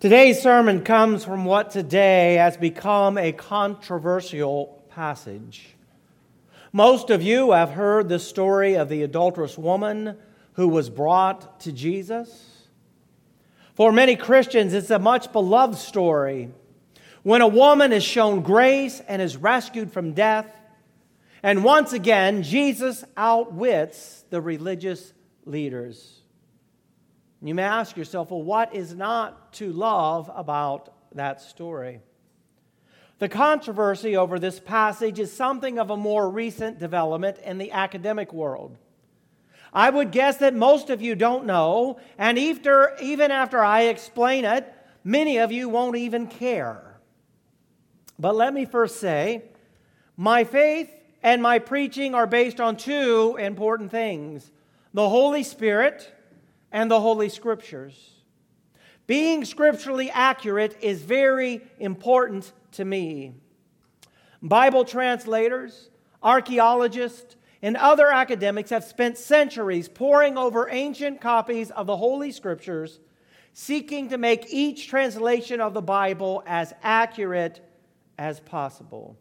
Today's sermon comes from what today has become a controversial passage. Most of you have heard the story of the adulterous woman who was brought to Jesus. For many Christians, it's a much beloved story when a woman is shown grace and is rescued from death. And once again, Jesus outwits the religious leaders. You may ask yourself, well, what is not to love about that story? The controversy over this passage is something of a more recent development in the academic world. I would guess that most of you don't know, and even after I explain it, many of you won't even care. But let me first say, my faith and my preaching are based on two important things: the Holy Spirit and the Holy Scriptures. Being scripturally accurate is very important to me. Bible translators, archaeologists, and other academics have spent centuries poring over ancient copies of the Holy Scriptures, seeking to make each translation of the Bible as accurate as possible.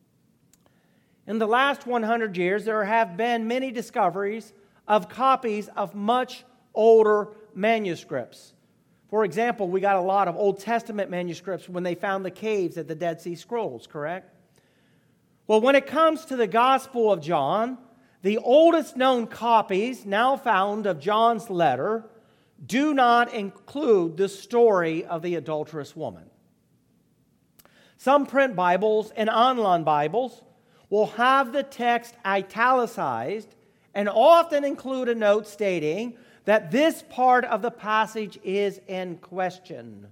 In the last 100 years, there have been many discoveries of copies of much older manuscripts. For example, we got a lot of Old Testament manuscripts when they found the caves at the Dead Sea Scrolls, correct? Well, when it comes to the Gospel of John, the oldest known copies now found of John's letter do not include the story of the adulterous woman. Some print Bibles and online Bibles will have the text italicized and often include a note stating that this part of the passage is in question.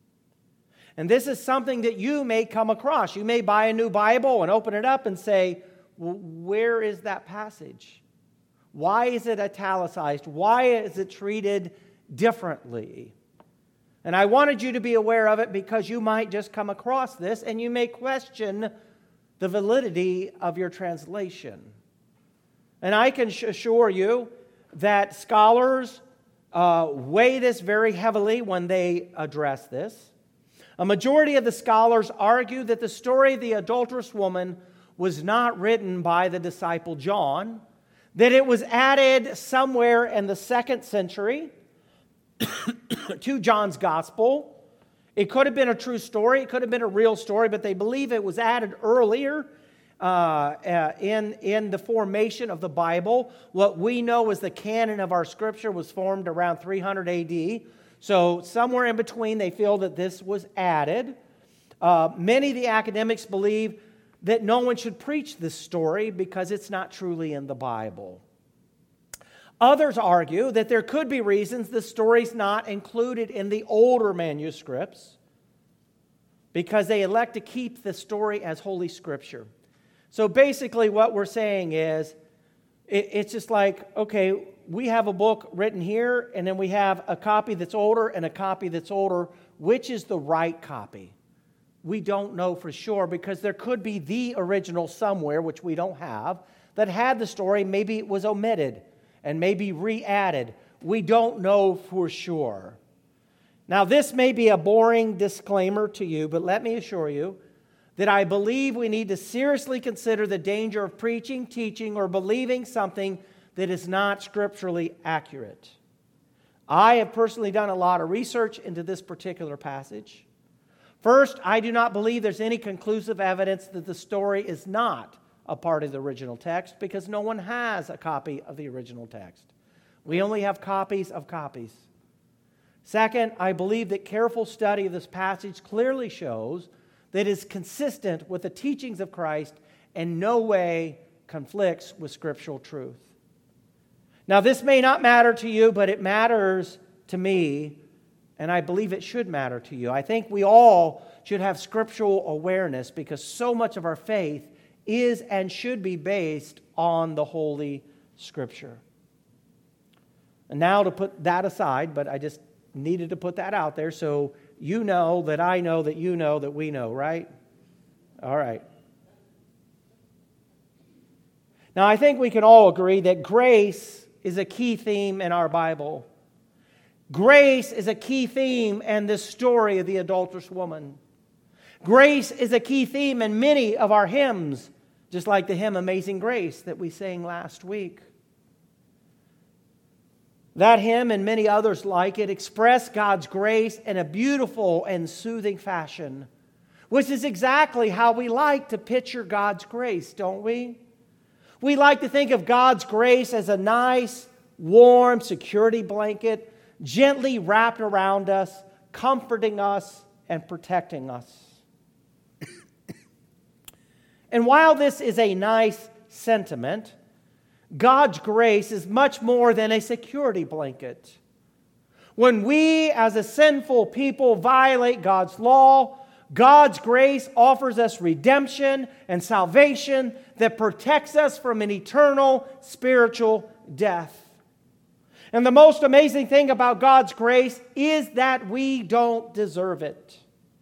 And this is something that you may come across. You may buy a new Bible and open it up and say, well, where is that passage? Why is it italicized? Why is it treated differently? And I wanted you to be aware of it because you might just come across this and you may question the validity of your translation. And I can assure you that scholars weigh this very heavily when they address this. A majority of the scholars argue that the story of the adulterous woman was not written by the disciple John, that it was added somewhere in the 2nd century to John's gospel. It could have been a true story, it could have been a real story, but they believe it was added earlier in the formation of the Bible. What we know as the canon of our Scripture was formed around 300 AD. So somewhere in between, they feel that this was added. Many of the academics believe that no one should preach this story because it's not truly in the Bible. Others argue that there could be reasons the story's not included in the older manuscripts because they elect to keep the story as Holy Scripture. So basically what we're saying is, it's just like, okay, we have a book written here, and then we have a copy that's older and a copy that's older. Which is the right copy? We don't know for sure because there could be the original somewhere, which we don't have, that had the story. Maybe it was omitted and maybe re-added. We don't know for sure. Now, this may be a boring disclaimer to you, but let me assure you that I believe we need to seriously consider the danger of preaching, teaching, or believing something that is not scripturally accurate. I have personally done a lot of research into this particular passage. First, I do not believe there's any conclusive evidence that the story is not a part of the original text because no one has a copy of the original text. We only have copies of copies. Second, I believe that careful study of this passage clearly shows that is consistent with the teachings of Christ and no way conflicts with scriptural truth. Now, this may not matter to you, but it matters to me, and I believe it should matter to you. I think we all should have scriptural awareness because so much of our faith is and should be based on the Holy Scripture. And now to put that aside, but I just needed to put that out there so you know that I know that you know that we know, right? All right. Now, I think we can all agree that grace is a key theme in our Bible. Grace is a key theme in this story of the adulterous woman. Grace is a key theme in many of our hymns, just like the hymn Amazing Grace that we sang last week. That hymn and many others like it express God's grace in a beautiful and soothing fashion, which is exactly how we like to picture God's grace, don't we? We like to think of God's grace as a nice, warm security blanket, gently wrapped around us, comforting us and protecting us. And while this is a nice sentiment, God's grace is much more than a security blanket. When we as a sinful people violate God's law, God's grace offers us redemption and salvation that protects us from an eternal spiritual death. And the most amazing thing about God's grace is that we don't deserve it.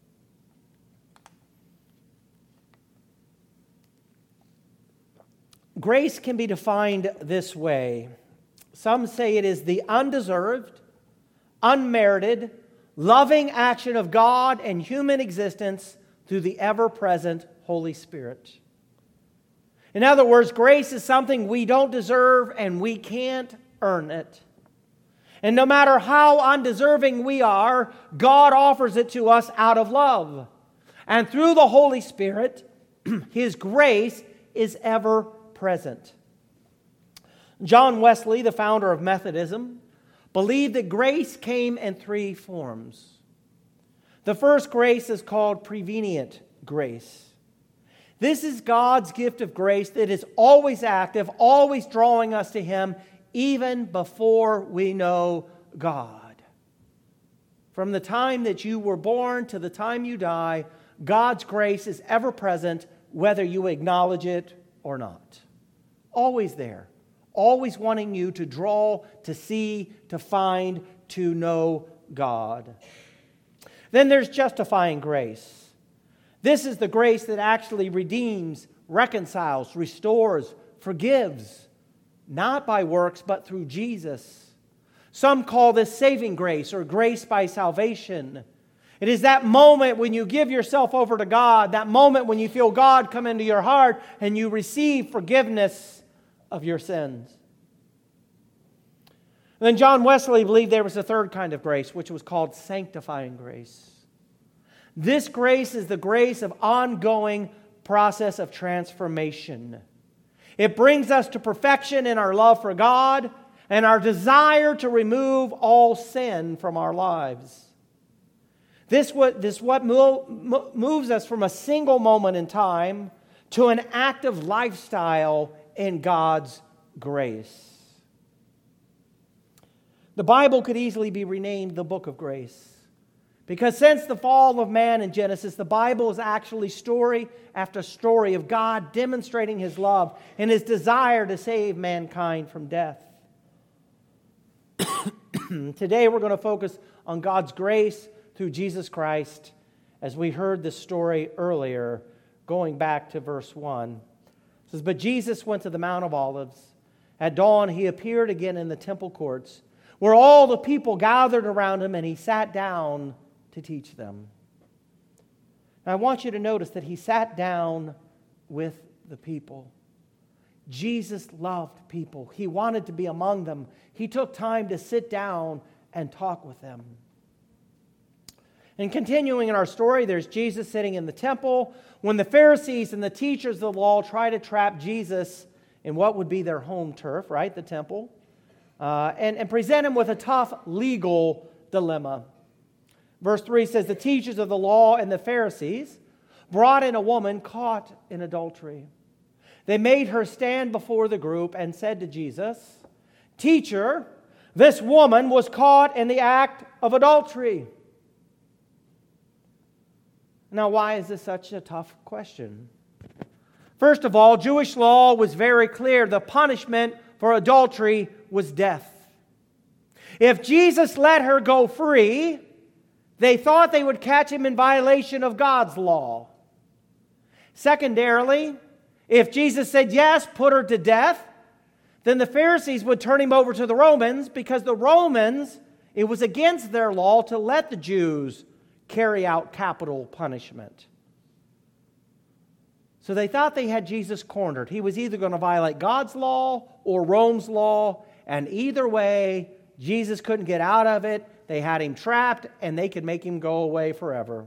Grace can be defined this way. Some say it is the undeserved, unmerited, loving action of God and human existence through the ever-present Holy Spirit. In other words, grace is something we don't deserve and we can't earn it. And no matter how undeserving we are, God offers it to us out of love. And through the Holy Spirit, His grace is ever present. John Wesley, the founder of Methodism, believed that grace came in three forms. The first grace is called prevenient grace. This is God's gift of grace that is always active, always drawing us to Him, even before we know God. From the time that you were born to the time you die, God's grace is ever present, whether you acknowledge it or not. Always there. Always wanting you to draw, to see, to find, to know God. Then there's justifying grace. This is the grace that actually redeems, reconciles, restores, forgives, not by works, but through Jesus. Some call this saving grace or grace by salvation. It is that moment when you give yourself over to God, that moment when you feel God come into your heart and you receive forgiveness of your sins. And then John Wesley believed there was a third kind of grace, which was called sanctifying grace. This grace is the grace of ongoing process of transformation. It brings us to perfection in our love for God and our desire to remove all sin from our lives. This what moves us from a single moment in time to an active lifestyle in God's grace. The Bible could easily be renamed the Book of Grace. Because since the fall of man in Genesis, the Bible is actually story after story of God demonstrating His love and His desire to save mankind from death. Today we're going to focus on God's grace through Jesus Christ, as we heard this story earlier, going back to verse 1. It says, "But Jesus went to the Mount of Olives. At dawn He appeared again in the temple courts, where all the people gathered around Him, and He sat down to teach them." Now I want you to notice that He sat down with the people. Jesus loved people. He wanted to be among them. He took time to sit down and talk with them. And continuing in our story, there's Jesus sitting in the temple when the Pharisees and the teachers of the law try to trap Jesus in what would be their home turf, right, the temple, and present Him with a tough legal dilemma. Verse 3 says, "The teachers of the law and the Pharisees brought in a woman caught in adultery. They made her stand before the group and said to Jesus, 'Teacher, this woman was caught in the act of adultery.'" Now, why is this such a tough question? First of all, Jewish law was very clear. The punishment for adultery was death. If Jesus let her go free, they thought they would catch Him in violation of God's law. Secondarily, if Jesus said yes, put her to death, then the Pharisees would turn Him over to the Romans, because the Romans It was against their law to let the Jews carry out capital punishment. So they thought they had Jesus cornered. He was either going to violate God's law or Rome's law, and either way, Jesus couldn't get out of it. They had him trapped, and they could make him go away forever.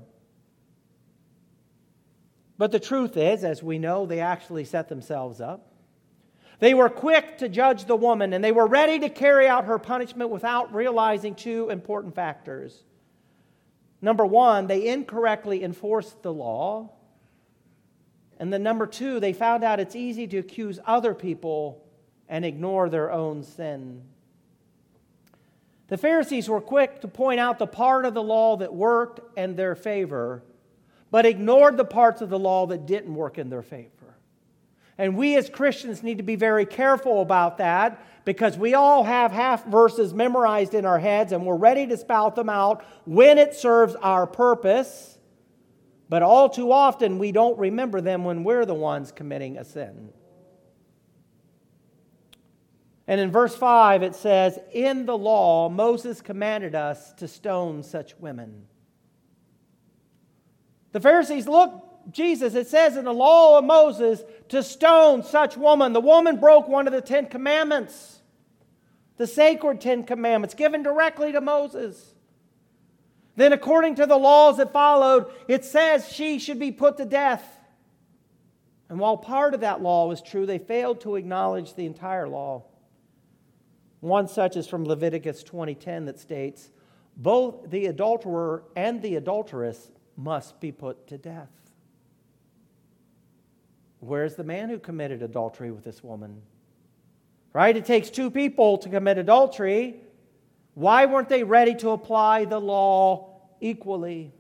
But the truth is, as we know, they actually set themselves up. They were quick to judge the woman, and they were ready to carry out her punishment without realizing two important factors. Number one, they incorrectly enforced the law. And then number two, they found out it's easy to accuse other people and ignore their own sin. The Pharisees were quick to point out the part of the law that worked in their favor, but ignored the parts of the law that didn't work in their favor. And we as Christians need to be very careful about that, because we all have half verses memorized in our heads and we're ready to spout them out when it serves our purpose. But all too often we don't remember them when we're the ones committing a sin. And in verse 5 it says, "In the law Moses commanded us to stone such women." The Pharisees looked Jesus, it says in the law of Moses to stone such woman. The woman broke one of the 10 commandments, the sacred 10 commandments given directly to Moses. Then according to the laws that followed, it says she should be put to death. And while part of that law was true, they failed to acknowledge the entire law. One such is from Leviticus 20:10 that states, "Both the adulterer and the adulteress must be put to death." Where's the man who committed adultery with this woman? Right? It takes two people to commit adultery. Why weren't they ready to apply the law equally?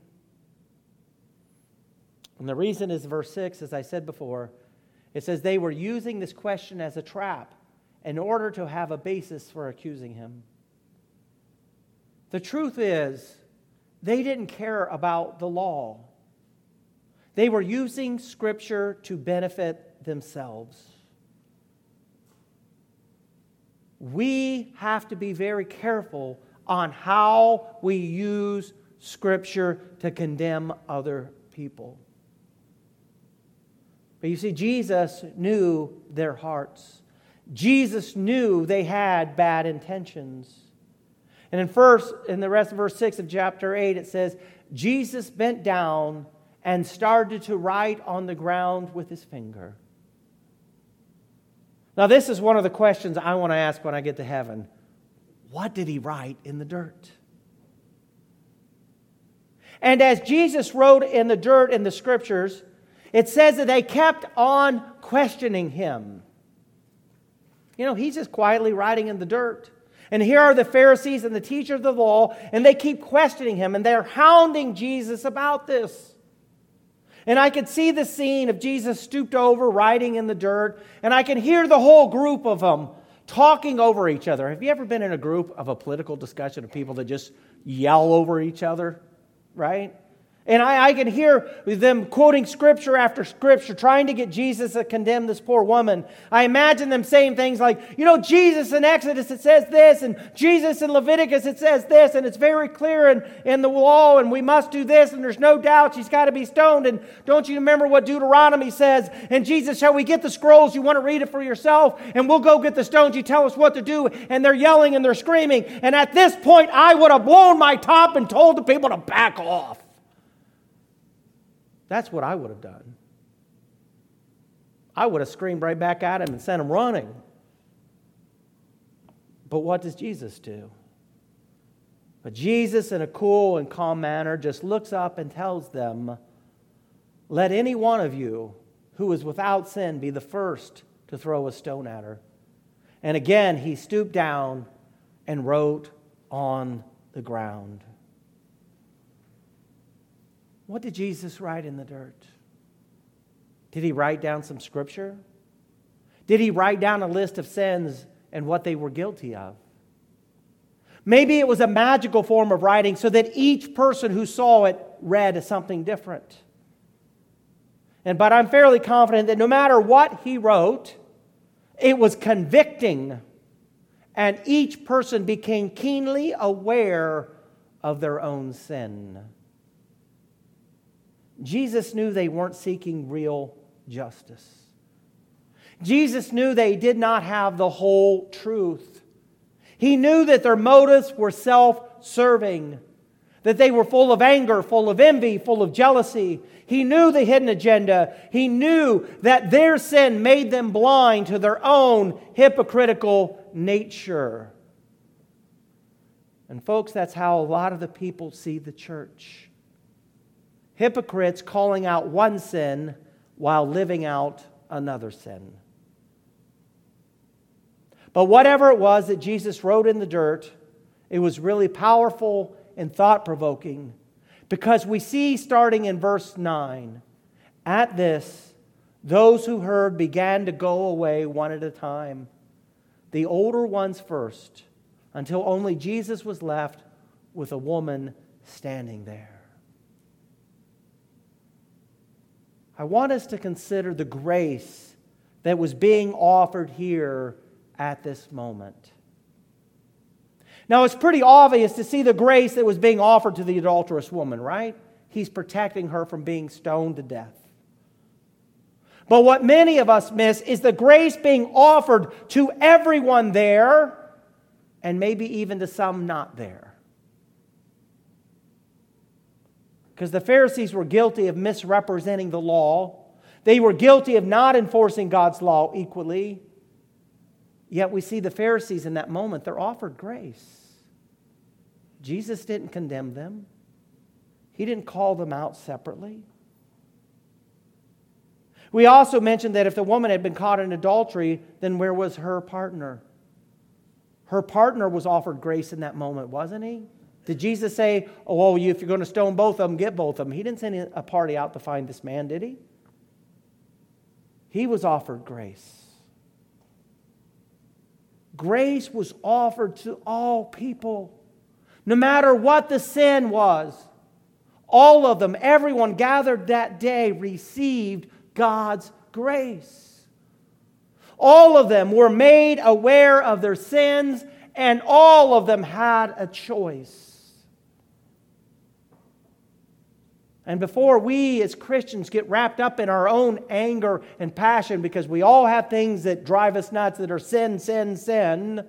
And the reason is verse 6, as I said before. It says they were using this question as a trap in order to have a basis for accusing him. The truth is, they didn't care about the law. They were using Scripture to benefit themselves. We have to be very careful on how we use Scripture to condemn other people. But you see, Jesus knew their hearts. Jesus knew they had bad intentions. And in the rest of verse 6 of chapter 8, it says, Jesus bent down and started to write on the ground with his finger. Now, this is one of the questions I want to ask when I get to heaven. What did he write in the dirt? And as Jesus wrote in the dirt in the Scriptures, it says that they kept on questioning him. You know, he's just quietly writing in the dirt. And here are the Pharisees and the teachers of the law, and they keep questioning him, and they're hounding Jesus about this. And I could see the scene of Jesus stooped over, writing in the dirt, and I can hear the whole group of them talking over each other. Have you ever been in a group of a political discussion of people that just yell over each other, right? And I can hear them quoting Scripture after Scripture, trying to get Jesus to condemn this poor woman. I imagine them saying things like, you know, Jesus in Exodus, it says this, and Jesus in Leviticus, it says this, and it's very clear in the law, and we must do this, and there's no doubt she's got to be stoned, and don't you remember what Deuteronomy says? And Jesus, shall we get the scrolls? You want to read it for yourself? And we'll go get the stones. You tell us what to do. And they're yelling and they're screaming. And at this point, I would have blown my top and told the people to back off. That's what I would have done. I would have screamed right back at him and sent him running. But what does Jesus do? But Jesus, in a cool and calm manner, just looks up and tells them, "Let any one of you who is without sin be the first to throw a stone at her." And again, he stooped down and wrote on the ground. What did Jesus write in the dirt? Did he write down some Scripture? Did he write down a list of sins and what they were guilty of? Maybe it was a magical form of writing so that each person who saw it read something different. But I'm fairly confident that no matter what he wrote, it was convicting and each person became keenly aware of their own sin. Jesus knew they weren't seeking real justice. Jesus knew they did not have the whole truth. He knew that their motives were self-serving, that they were full of anger, full of envy, full of jealousy. He knew the hidden agenda. He knew that their sin made them blind to their own hypocritical nature. And folks, that's how a lot of the people see the church. Hypocrites calling out one sin while living out another sin. But whatever it was that Jesus wrote in the dirt, it was really powerful and thought-provoking, because we see starting in verse 9, at this, those who heard began to go away one at a time, the older ones first, until only Jesus was left with a woman standing there. I want us to consider the grace that was being offered here at this moment. Now, it's pretty obvious to see the grace that was being offered to the adulterous woman, right? He's protecting her from being stoned to death. But what many of us miss is the grace being offered to everyone there, and maybe even to some not there. Because the Pharisees were guilty of misrepresenting the law. They were guilty of not enforcing God's law equally. Yet we see the Pharisees in that moment, they're offered grace. Jesus didn't condemn them. He didn't call them out separately. We also mentioned that if the woman had been caught in adultery, then where was her partner? Her partner was offered grace in that moment, wasn't he? Did Jesus say, oh, well, if you're going to stone both of them, get both of them? He didn't send a party out to find this man, did he? He was offered grace. Grace was offered to all people. No matter what the sin was, all of them, everyone gathered that day received God's grace. All of them were made aware of their sins, and all of them had a choice. And before we as Christians get wrapped up in our own anger and passion, because we all have things that drive us nuts that are sin, sin, sin,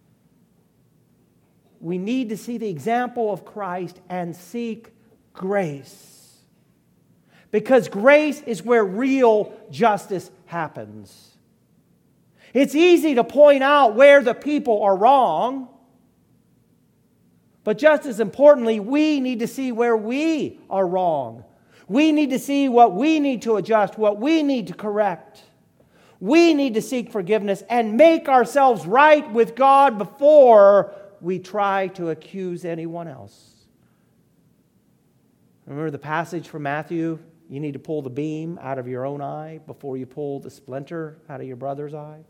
we need to see the example of Christ and seek grace. Because grace is where real justice happens. It's easy to point out where the people are wrong. But just as importantly, we need to see where we are wrong. We need to see what we need to adjust, what we need to correct. We need to seek forgiveness and make ourselves right with God before we try to accuse anyone else. Remember the passage from Matthew? You need to pull the beam out of your own eye before you pull the splinter out of your brother's eye.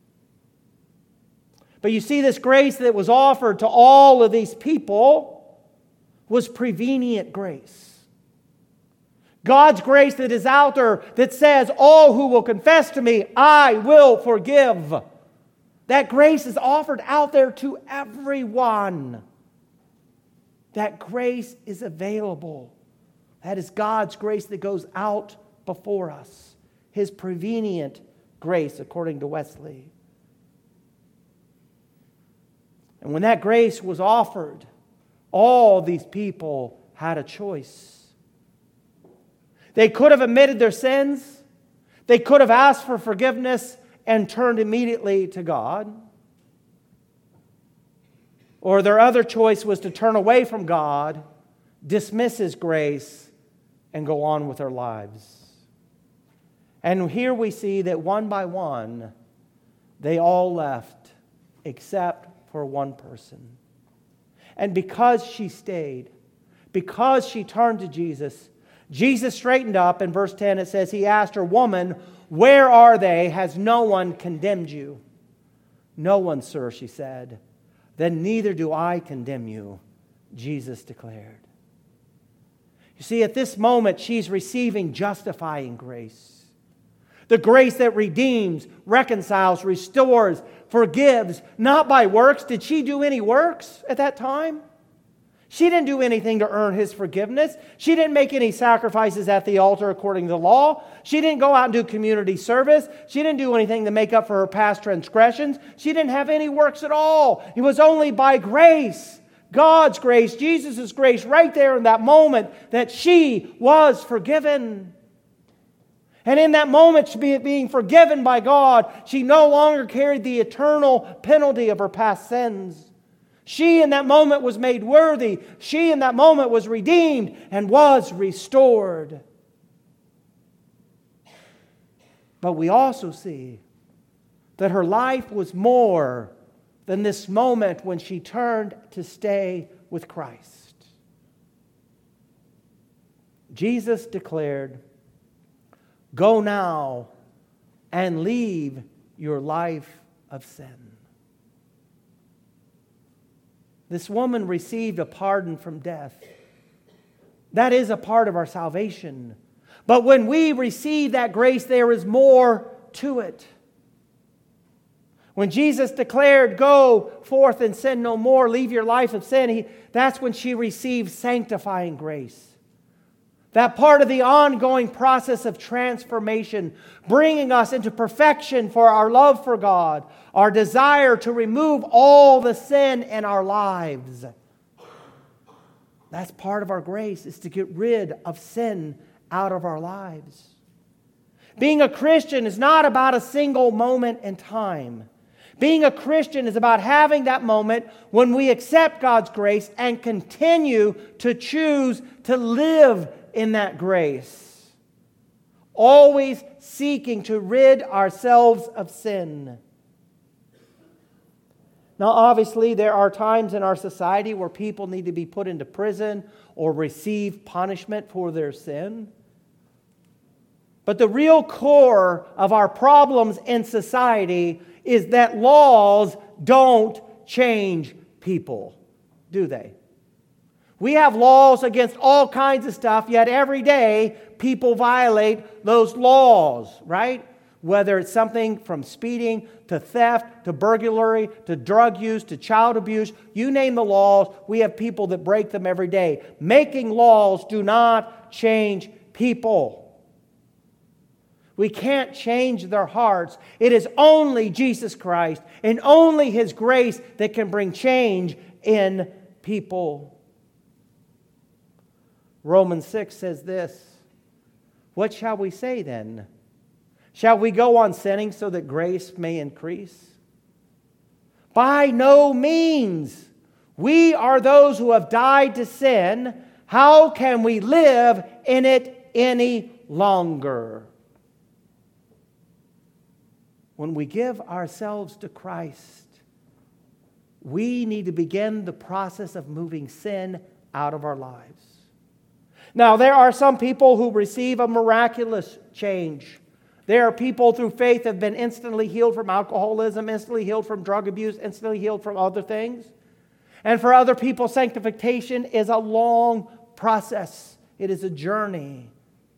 But you see, this grace that was offered to all of these people was prevenient grace. God's grace that is out there that says, all who will confess to me, I will forgive. That grace is offered out there to everyone. That grace is available. That is God's grace that goes out before us. His prevenient grace, according to Wesley. And when that grace was offered, all these people had a choice. They could have admitted their sins. They could have asked for forgiveness and turned immediately to God. Or their other choice was to turn away from God, dismiss His grace, and go on with their lives. And here we see that one by one, they all left except for one person. And because she stayed, because she turned to Jesus, Jesus straightened up. In verse 10 it says, He asked her, Woman, where are they? Has no one condemned you? No one, sir, she said. Then neither do I condemn you, Jesus declared. You see, at this moment, she's receiving justifying grace. The grace that redeems, reconciles, restores, forgives, not by works. Did she do any works at that time? She didn't do anything to earn His forgiveness. She didn't make any sacrifices at the altar according to the law. She didn't go out and do community service. She didn't do anything to make up for her past transgressions. She didn't have any works at all. It was only by grace, God's grace, Jesus' grace, right there in that moment that she was forgiven. And in that moment, being forgiven by God, she no longer carried the eternal penalty of her past sins. She in that moment was made worthy. She in that moment was redeemed and was restored. But we also see that her life was more than this moment when she turned to stay with Christ. Jesus declared, "Go now and leave your life of sin." This woman received a pardon from death. That is a part of our salvation. But when we receive that grace, there is more to it. When Jesus declared, "Go forth and sin no more, leave your life of sin," that's when she received sanctifying grace. That part of the ongoing process of transformation, bringing us into perfection for our love for God, our desire to remove all the sin in our lives. That's part of our grace, is to get rid of sin out of our lives. Being a Christian is not about a single moment in time. Being a Christian is about having that moment when we accept God's grace and continue to choose to live in that grace. Always seeking to rid ourselves of sin. Now, obviously, there are times in our society where people need to be put into prison or receive punishment for their sin. But the real core of our problems in society is that laws don't change people, do they? We have laws against all kinds of stuff, yet every day people violate those laws, right? Whether it's something from speeding to theft to burglary to drug use to child abuse, you name the laws, we have people that break them every day. Making laws do not change people. We can't change their hearts. It is only Jesus Christ and only His grace that can bring change in people. Romans 6 says this, "What shall we say then? Shall we go on sinning so that grace may increase? By no means. We are those who have died to sin. How can we live in it any longer?" When we give ourselves to Christ, we need to begin the process of moving sin out of our lives. Now, there are some people who receive a miraculous change. There are people through faith have been instantly healed from alcoholism, instantly healed from drug abuse, instantly healed from other things. And for other people, sanctification is a long process. It is a journey.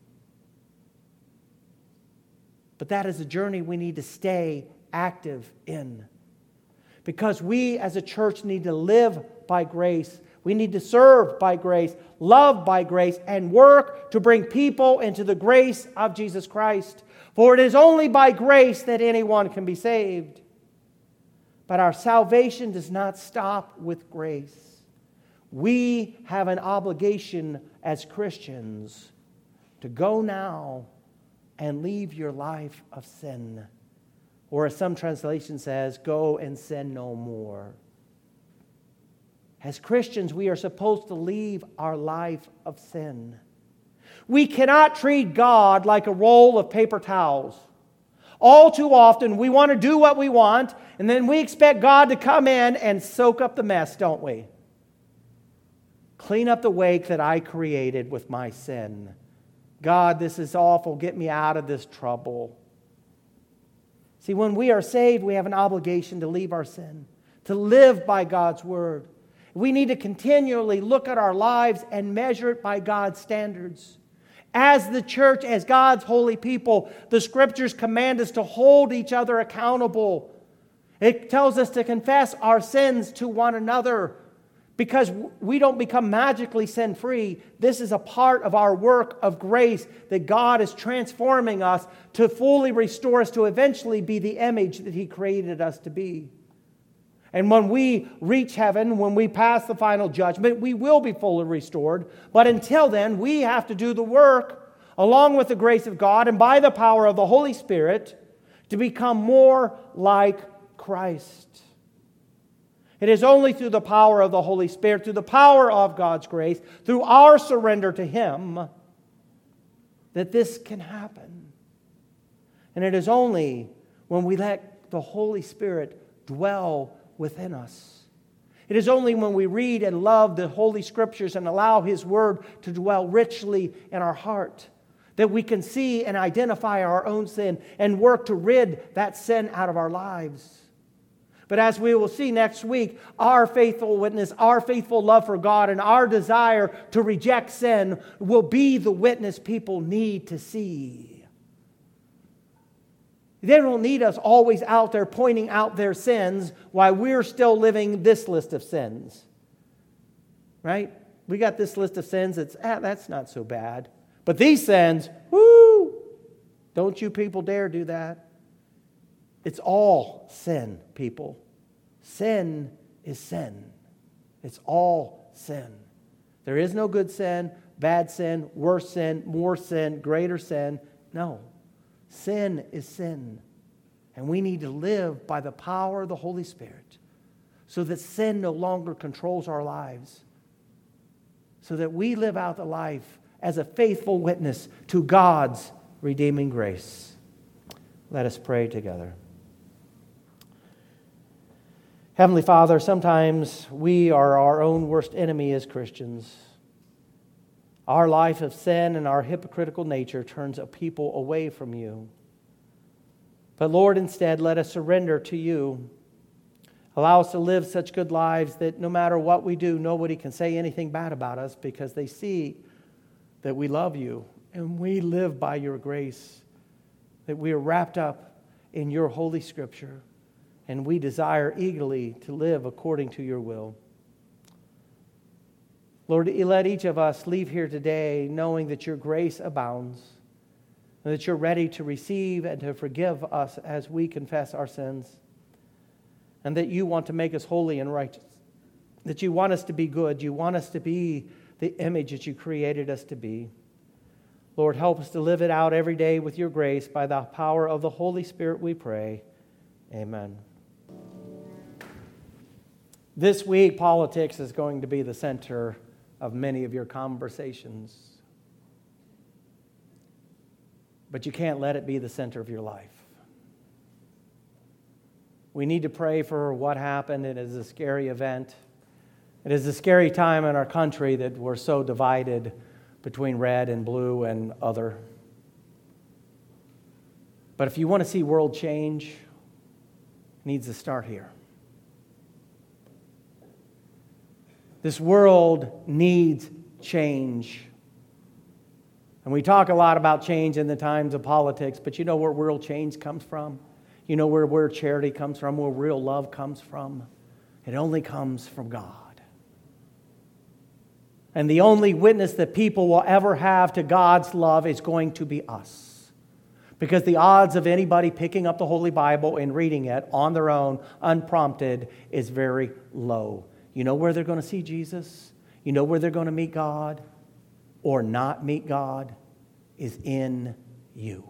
But that is a journey we need to stay active in. Because we as a church need to live by grace. We need to serve by grace, love by grace, and work to bring people into the grace of Jesus Christ. For it is only by grace that anyone can be saved. But our salvation does not stop with grace. We have an obligation as Christians to go now and leave your life of sin. Or as some translation says, go and sin no more. As Christians, we are supposed to leave our life of sin. We cannot treat God like a roll of paper towels. All too often, we want to do what we want, and then we expect God to come in and soak up the mess, don't we? Clean up the wake that I created with my sin. God, this is awful. Get me out of this trouble. See, when we are saved, we have an obligation to leave our sin, to live by God's word. We need to continually look at our lives and measure it by God's standards. As the church, as God's holy people, the Scriptures command us to hold each other accountable. It tells us to confess our sins to one another because we don't become magically sin-free. This is a part of our work of grace that God is transforming us to fully restore us to eventually be the image that He created us to be. And when we reach heaven, when we pass the final judgment, we will be fully restored. But until then, we have to do the work, along with the grace of God and by the power of the Holy Spirit, to become more like Christ. It is only through the power of the Holy Spirit, through the power of God's grace, through our surrender to Him, that this can happen. And it is only when we let the Holy Spirit dwell within us. It is only when we read and love the Holy Scriptures and allow His Word to dwell richly in our heart that we can see and identify our own sin and work to rid that sin out of our lives. But as we will see next week, our faithful witness, our faithful love for God, and our desire to reject sin will be the witness people need to see. They don't need us always out there pointing out their sins while we're still living this list of sins. Right? We got this list of sins that's not so bad. But these sins, whoo! Don't you people dare do that. It's all sin, people. Sin is sin. It's all sin. There is no good sin, bad sin, worse sin, more sin, greater sin. No. Sin is sin. And we need to live by the power of the Holy Spirit so that sin no longer controls our lives. So that we live out the life as a faithful witness to God's redeeming grace. Let us pray together. Heavenly Father, sometimes we are our own worst enemy as Christians. Our life of sin and our hypocritical nature turns a people away from you. But Lord, instead, let us surrender to you. Allow us to live such good lives that no matter what we do, nobody can say anything bad about us because they see that we love you and we live by your grace, that we are wrapped up in your holy Scripture, and we desire eagerly to live according to your will. Lord, let each of us leave here today knowing that your grace abounds and that you're ready to receive and to forgive us as we confess our sins, and that you want to make us holy and righteous, that you want us to be good, you want us to be the image that you created us to be. Lord, help us to live it out every day with your grace. By the power of the Holy Spirit we pray. Amen. This week, politics is going to be the center of many of your conversations. But you can't let it be the center of your life. We need to pray for what happened. It is a scary event. It is a scary time in our country that we're so divided between red and blue and other. But if you want to see world change, it needs to start here. This world needs change. And we talk a lot about change in the times of politics, but you know where real change comes from? You know where charity comes from, where real love comes from? It only comes from God. And the only witness that people will ever have to God's love is going to be us. Because the odds of anybody picking up the Holy Bible and reading it on their own, unprompted, is very low. You know where they're going to see Jesus? You know where they're going to meet God or not meet God? Is in you.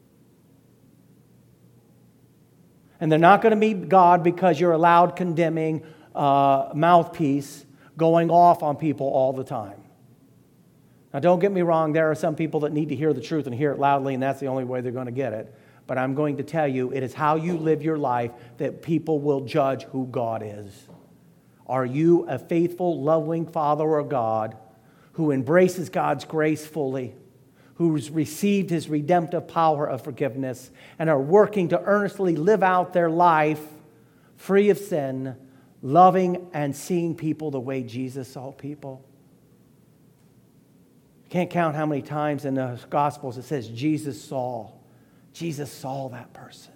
And they're not going to meet God because you're a loud, condemning mouthpiece going off on people all the time. Now, don't get me wrong. There are some people that need to hear the truth and hear it loudly, and that's the only way they're going to get it. But I'm going to tell you, it is how you live your life that people will judge who God is. Are you a faithful, loving follower of God who embraces God's grace fully, who's received His redemptive power of forgiveness, and are working to earnestly live out their life free of sin, loving and seeing people the way Jesus saw people? I can't count how many times in the Gospels it says Jesus saw that person.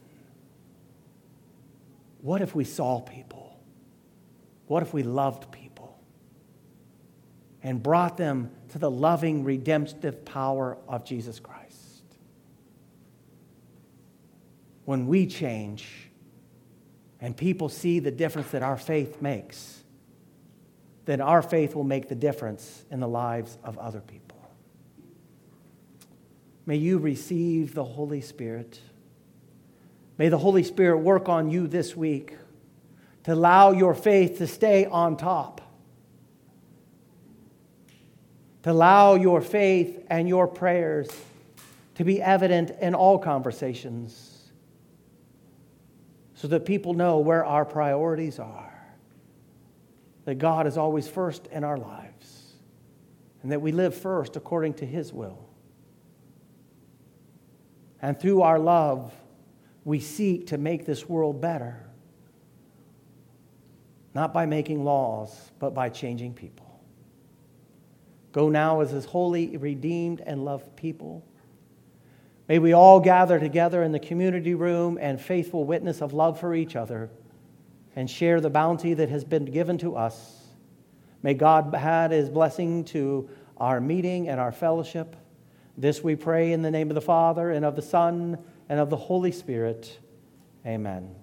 What if we saw people? What if we loved people and brought them to the loving, redemptive power of Jesus Christ? When we change and people see the difference that our faith makes, then our faith will make the difference in the lives of other people. May you receive the Holy Spirit. May the Holy Spirit work on you this week to allow your faith to stay on top. To allow your faith and your prayers to be evident in all conversations so that people know where our priorities are. That God is always first in our lives and that we live first according to His will. And through our love, we seek to make this world better. Not by making laws, but by changing people. Go now as His holy, redeemed, and loved people. May we all gather together in the community room and faithful witness of love for each other and share the bounty that has been given to us. May God add His blessing to our meeting and our fellowship. This we pray in the name of the Father, and of the Son, and of the Holy Spirit. Amen.